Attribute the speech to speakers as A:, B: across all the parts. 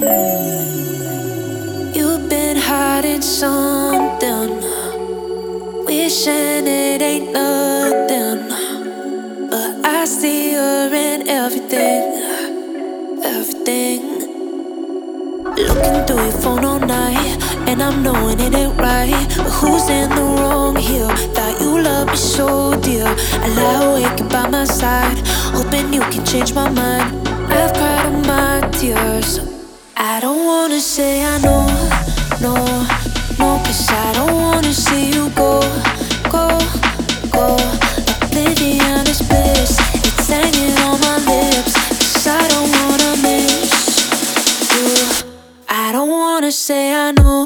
A: You've been hiding something, wishing it ain't nothing. But I see her in everything, everything. Looking through your phone all night, and I'm knowing it ain't right. But who's in the wrong here? Thought you loved me so dear. I lie awake by my side, hoping you can change my mind. I've cried all my tears. I don't wanna say I know, no, no, 'cause I don't wanna see you go, go, go. Oblivion is bliss, it's hanging on my lips, 'cause I don't wanna miss you. I don't wanna say I know.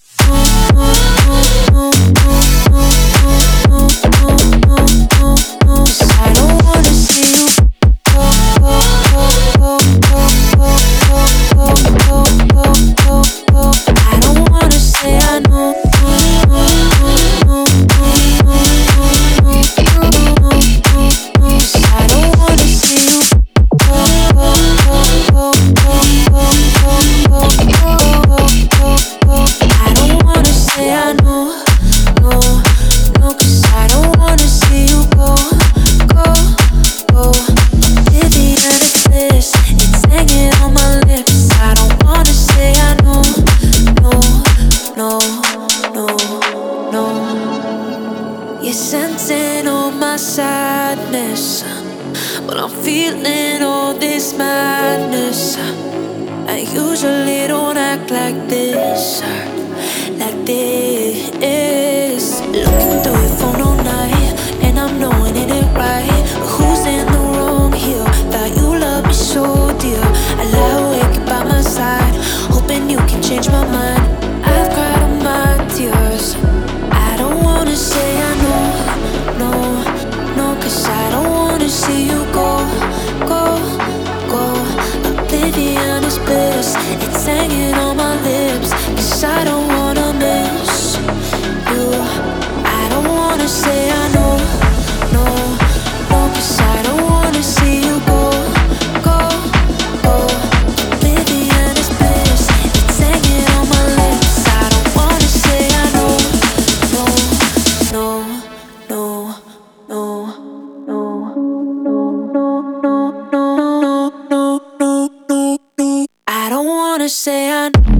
A: You're sensing all my sadness, but I'm feeling all this madness. I usually don't act like this, like this. Looking through your phone all night, and I'm knowing it ain't right. But who's in the wrong here? Thought you loved me so dear. I lie awake by my side, hoping you can change my mind. I've cried all my tears. I don't wanna say I know, no, no, 'cause I don't wanna see you go, go, go. Oblivion is bliss, it's hanging on my lips, 'cause I don't wanna miss you. I don't wanna say I know, no, no, 'cause I don't wanna see you go, go, go. Oblivion is bliss, it's hanging on my lips. I don't wanna say I know, no, no, no, no, no, no, no, no, no, no, no, no, no. I don't wanna say I know.